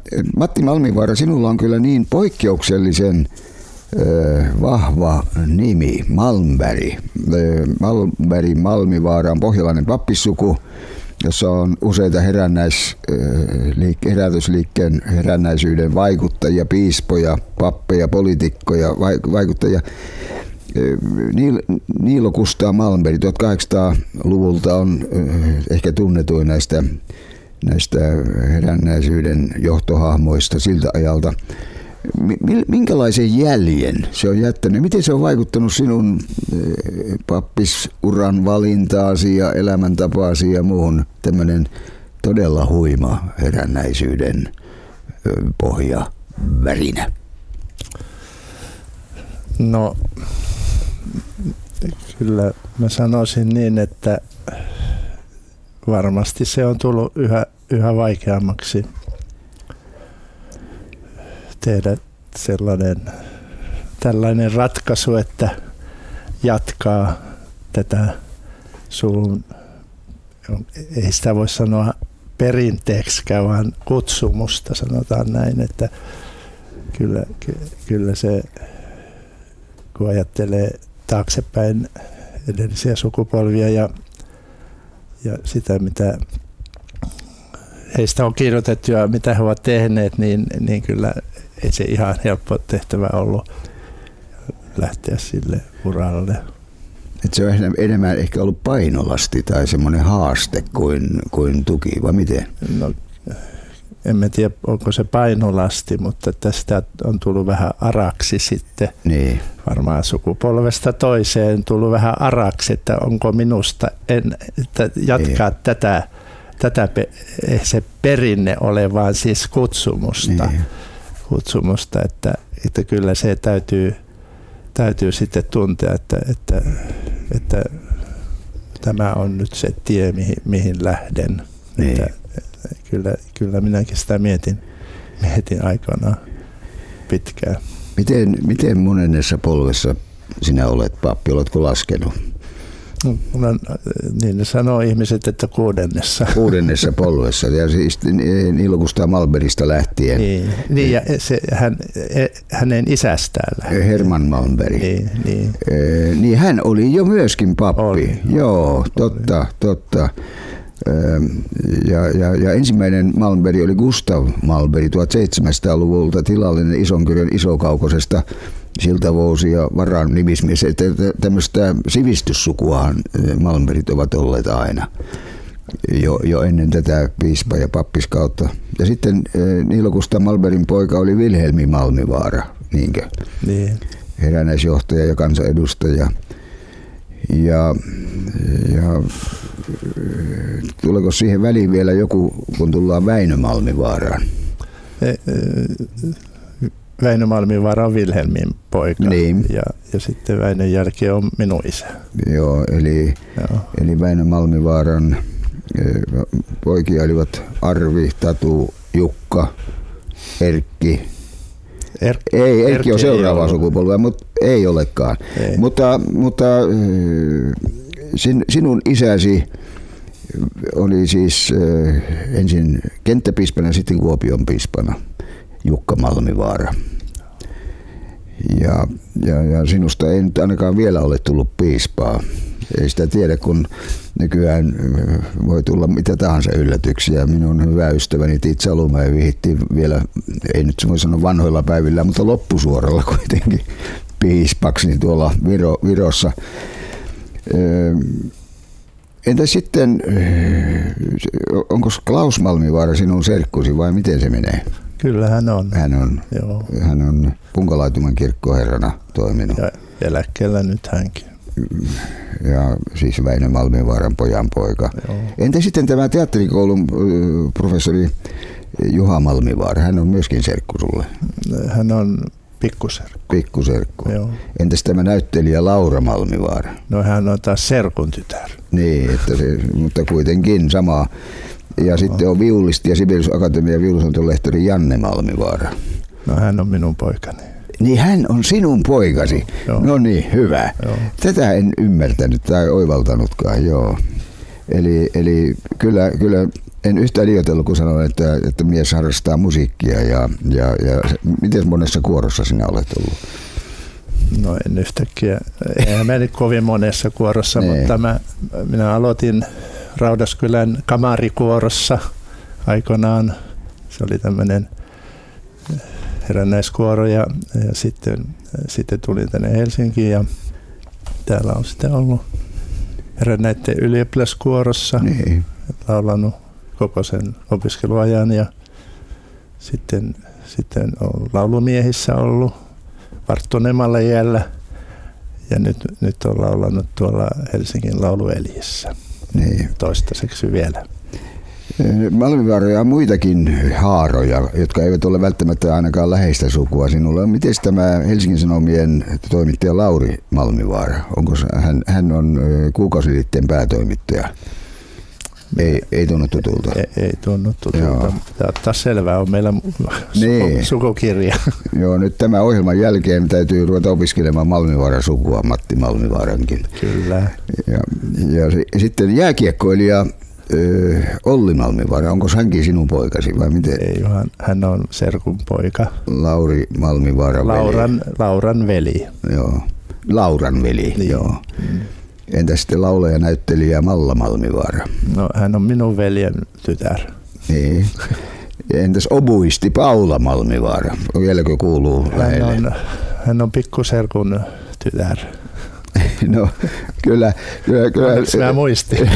Matti Malmivaara, sinulla on kyllä niin poikkeuksellisen vahva nimi, Malmberg. Malmivaara on pohjalainen pappissuku, jossa on useita herätysliikkeen herännäisyyden vaikuttajia, piispoja, pappeja, poliitikkoja, vaikuttajia. Niilo Kustaa Malmberg 1800-luvulta on ehkä tunnetuin näistä herännäisyyden johtohahmoista siltä ajalta. Minkälaisen jäljen se on jättänyt? Miten se on vaikuttanut sinun pappisuran valintaasi ja elämäntapaasi ja muuhun, tämmöinen todella huima herännäisyyden pohjavärinä? No, kyllä mä sanoisin niin, että varmasti se on tullut yhä vaikeammaksi tehdä tällainen ratkaisu, että jatkaa tätä ei sitä voi sanoa perinteeksikään, vaan kutsumusta, sanotaan näin, että kyllä se, kun ajattelee taaksepäin edellisiä sukupolvia ja sitä, mitä heistä on kirjoitettu ja mitä he ovat tehneet, niin kyllä ei se ihan helppo tehtävä ollut lähteä sille uralle. Että se on enemmän ehkä ollut painolasti tai semmoinen haaste kuin tuki, vai miten? No, en tiedä, onko se painolasti, mutta tästä on tullut vähän araksi sitten. Niin. Varmaan sukupolvesta toiseen tullut vähän araksi, että onko minusta että jatkaa tätä se perinne ole, vaan siis kutsumusta. Niin. Kutsumusta, että kyllä se täytyy sitten tuntea, että tämä on nyt se tie, mihin lähden. Niin. Kyllä minäkin sitä mietin aikanaan pitkään. Miten monennessa polvessa sinä olet pappi? Oletko laskenut? No, niin ne sanoo ihmiset, että 6. 6. polvessa, ja siis Niilo Kustaa Malmbergista lähtien. Niin ja hänen isästään lähtien. Herman Malmberg. Niin hän oli jo myöskin pappi. Oli. Joo, totta. Ja ensimmäinen Malmberg oli Gustav Malmberg 1700-luvulta, tilallinen Isonkyrön Isokaukosesta, Siltavousi ja Varan nimismies. Tämmöistä sivistyssukuahan Malmbergit ovat olleet aina jo ennen tätä piispa- ja pappiskautta. Ja sitten Niilo Kustaa Malmbergin poika oli Vilhelmi Malmivaara, niinkö? Niin. Herännäisjohtaja ja kansanedustaja. Ja tuleeko siihen väliin vielä joku, kun tullaan Väinö Malmivaaraan? Väinö Malmivaara on Vilhelmin poika. Niin. Ja sitten Väinön jälkeen on minun isä. Joo, eli Väinö Malmivaaran poikia olivat Arvi, Tatu, Jukka, Erkki. Erkki on seuraavaa sukupolvea, mutta ei olekaan. Ei. Mutta sinun isäsi oli siis ensin kenttäpiispana ja sitten Kuopion piispana, Jukka Malmivaara. Ja sinusta ei nyt ainakaan vielä ole tullut piispaa. Ei sitä tiedä, kun nykyään voi tulla mitä tahansa yllätyksiä. Minun hyvä ystäväni Tiit Salumäe vihitti vielä, ei nyt voi sanoa vanhoilla päivillä, mutta loppusuoralla kuitenkin piispaksi niin tuolla Virossa. Entä sitten, onko Klaus Malmivaara sinun serkkusi vai miten se menee? Kyllä hän on. Joo. Hän on Punkalaituman kirkkoherrana toiminut. Ja eläkkeellä nyt hänkin. Ja siis Väinö Malmivaaran pojanpoika. Joo. Entä sitten tämä teatterikoulun professori Juha Malmivaara? Hän on myöskin serkku sulle. Hän on pikkuserkku. Joo. Entäs tämä näyttelijä Laura Malmivaara? No hän on taas serkun tytär. Niin, mutta kuitenkin sama. Ja sitten on viulisti ja Sibelius Akatemian viulusontolehtori Janne Malmivaara. No hän on minun poikani. Niin hän on sinun poikasi? Joo. No niin, hyvä. Joo. Tätä en ymmärtänyt tai oivaltanutkaan, joo. Eli kyllä En yhtään liioitellut, kun sanoin, että mies harrastaa musiikkia. Ja miten monessa kuorossa sinä olet ollut? No en yhtäkkiä. Eihän meni kovin monessa kuorossa, mutta minä aloitin Raudaskylän kamarikuorossa aikoinaan. Se oli tämmöinen herännäiskuoro ja sitten tulin tänne Helsinkiin ja täällä on sitten ollut herännäiden ylioppilaskuorossa. Niin. Laulanut koko sen opiskeluajan ja sitten on laulumiehissä ollut Varttonemalla jäällä ja nyt on laulanut tuolla Helsingin laulueljissä toistaiseksi vielä. Malmivaaroja on muitakin haaroja, jotka eivät ole välttämättä ainakaan läheistä sukua sinulle. Miten tämä Helsingin Sanomien toimittaja Lauri Malmivaara? Onko hän on Kuukausilehden päätoimittaja? Ei tunnu tutulta. Ei tunnu tutulta. Tämä selvää on meillä sukukirja. Joo, nyt tämän ohjelman jälkeen täytyy ruveta opiskelemaan Malmivaaran sukua, Matti Malmivaarankin. Kyllä. Ja sitten jääkiekkoilija Olli Malmivaara, onko hänkin sinun poikasi vai miten? Ei, hän on serkun poika. Lauri Malmivaaran veli. Lauran veli. Joo, Lauran veli. Niin. Joo. Entä sitten laulaja näyttelijä Malla Malmivaara? No hän on minun veljen tytär. Niin. Entäs obuisti Paula Malmivaara? Vieläkö kuuluu lähelle? Hän on pikkuserkun tytär. No kyllä. Mä muistin.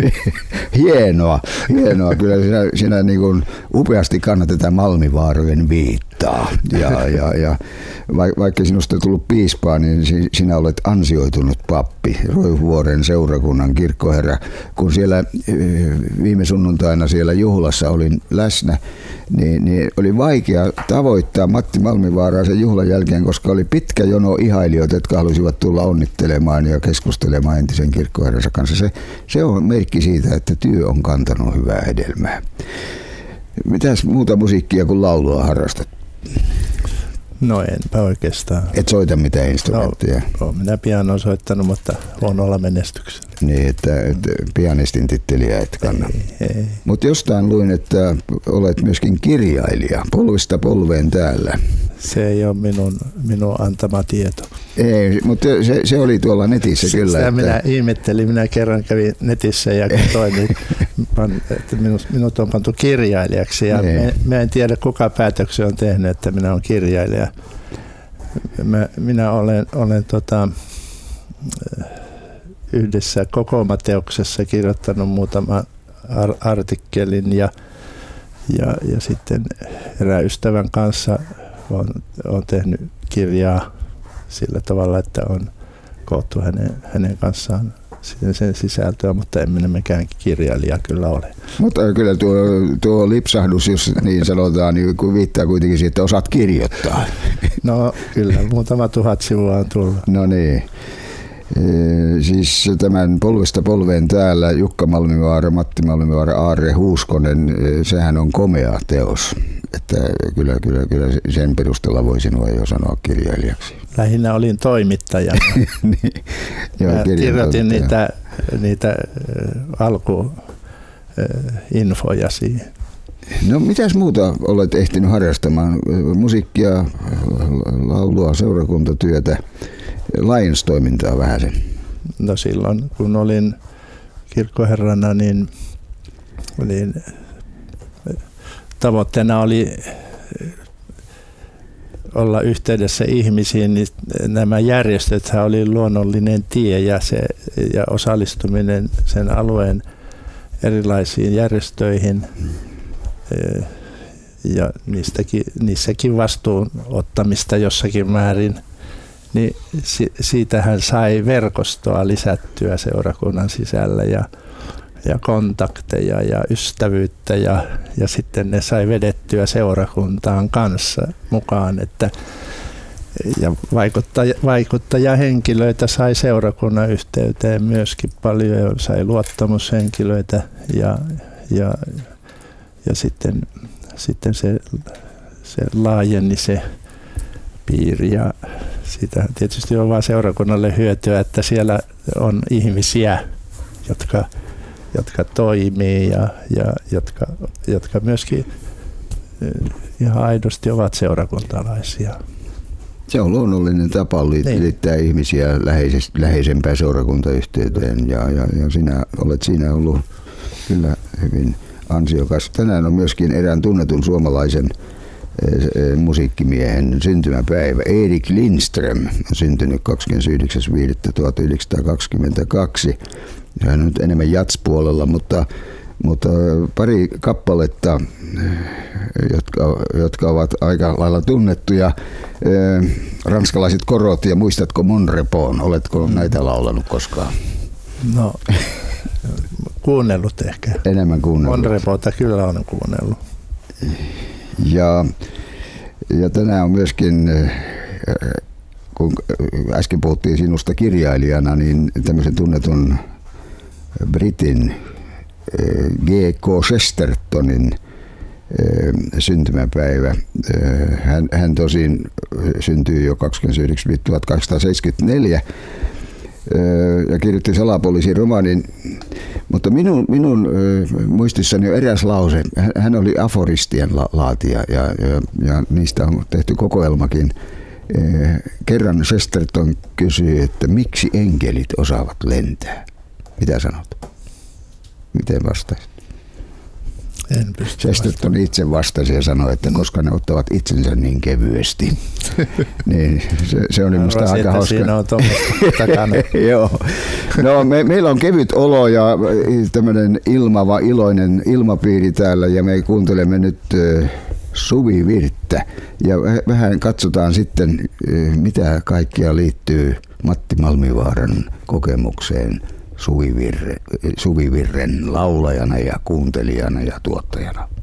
Hienoa. Kyllä sinä niin kuin upeasti kannat tätä Malmivaarojen viittaa. Ja vaikka sinusta ei tullut piispaa, niin sinä olet ansioitunut pappi, Roihuvuoren seurakunnan kirkkoherra. Kun siellä viime sunnuntaina siellä juhlassa olin läsnä, niin oli vaikea tavoittaa Matti Malmivaaraa sen juhlan jälkeen, koska oli pitkä jono ihailijoita, jotka halusivat tulla onnittelemaan ja keskustelemaan entisen kirkkoherransa kanssa. Se on merkki siitä, että työ on kantanut hyvää hedelmää. Mitäs muuta musiikkia kuin laulua harrastat? No enpä oikeastaan. Et soita mitään instrumentteja? No, minä pian olen soittanut, mutta huonolla menestyksellä. Niin, että pianistin titteliä et kanna. Ei. Mutta jostain luin, että olet myöskin kirjailija, polvista polveen täällä. Se ei ole minun antama tieto. Ei, mutta se oli tuolla netissä kyllä. Sitä minä ihmettelin. Minä kerran kävin netissä ja katsoin, että minut on pantu kirjailijaksi. Ja mä en tiedä, kuka päätöksen on tehnyt, että minä olen kirjailija. Minä olen yhdessä kokoomateoksessa kirjoittanut muutaman artikkelin ja sitten erään ystävän kanssa on tehnyt kirjaa sillä tavalla, että on koottu hänen kanssaan sen sisältöä, mutta en minä mikään kirjailija kyllä ole. Mutta kyllä tuo lipsahdus, jos niin sanotaan, niin viittaa kuitenkin siihen, että osaat kirjoittaa. No kyllä, muutama 1000 sivua on tullut. No niin. Siis tämän polvesta polveen täällä Jukka Malmivaara, Matti Malmivaara, Aarre Huuskonen, sehän on komea teos. Että kyllä sen perusteella voi sinua jo sanoa kirjailijaksi. Lähinnä olin toimittaja. Niin, kirjoitin niitä alkuinfoja siihen. No mitäs muuta olet ehtinyt harrastamaan? Musiikkia, laulua, seurakuntatyötä, Lions-toimintaa vähäsen? No silloin kun olin kirkkoherrana, niin tavoitteena oli olla yhteydessä ihmisiin, niin nämä järjestöthän oli luonnollinen tie ja osallistuminen sen alueen erilaisiin järjestöihin ja niissäkin vastuun ottamista jossakin määrin, niin siitähän sai verkostoa lisättyä seurakunnan sisällä ja kontakteja ja ystävyyttä ja sitten ne sai vedettyä seurakuntaan kanssa mukaan, ja vaikuttajahenkilöitä sai seurakunnan yhteyteen myöskin paljon ja sai luottamushenkilöitä ja sitten se laajeni se piiri ja siitä tietysti on vaan seurakunnalle hyötyä, että siellä on ihmisiä, jotka toimii ja jotka myöskin ihan aidosti ovat seurakuntalaisia. Se on luonnollinen tapa liittää ihmisiä läheisempään seurakuntayhteyteen ja sinä olet siinä ollut kyllä hyvin ansiokas. Tänään on myöskin erään tunnetun suomalaisen musiikkimiehen syntymäpäivä. Erik Lindström on syntynyt 29.5.1922. Hän on nyt enemmän jazz-puolella, mutta pari kappaletta, jotka ovat aika lailla tunnettuja. Ranskalaiset korot ja muistatko Mon Repos? Oletko näitä laulanut koskaan? No, kuunnellut ehkä. Enemmän kuunnellut. Mon Repos'ta kyllä olen kuunnellut. Ja tänään on myöskin, kun äsken puhuttiin sinusta kirjailijana, niin tämmöisen tunnetun britin G.K. Chestertonin syntymäpäivä. Hän tosin syntyi jo 29.1874 ja kirjoitti salapoliisin romaanin, mutta minun muistissani on eräs lause. Hän oli aforistien laatija ja niistä on tehty kokoelmakin. Kerran Chesterton kysyi, että miksi enkelit osaavat lentää? Mitä sanot? Miten vastaisit? En pysty Chesterton itse vastasi ja sanoi, että koska ne ottavat itsensä niin kevyesti. Niin, se oli musta aika hauska. Siinä on takana. Joo. No, meillä on kevyt olo ja tämmöinen ilmava, iloinen ilmapiiri täällä ja me kuuntelemme nyt Suvi Virttä ja vähän katsotaan sitten, mitä kaikkia liittyy Matti Malmivaaran kokemukseen Suvi Virren laulajana ja kuuntelijana ja tuottajana.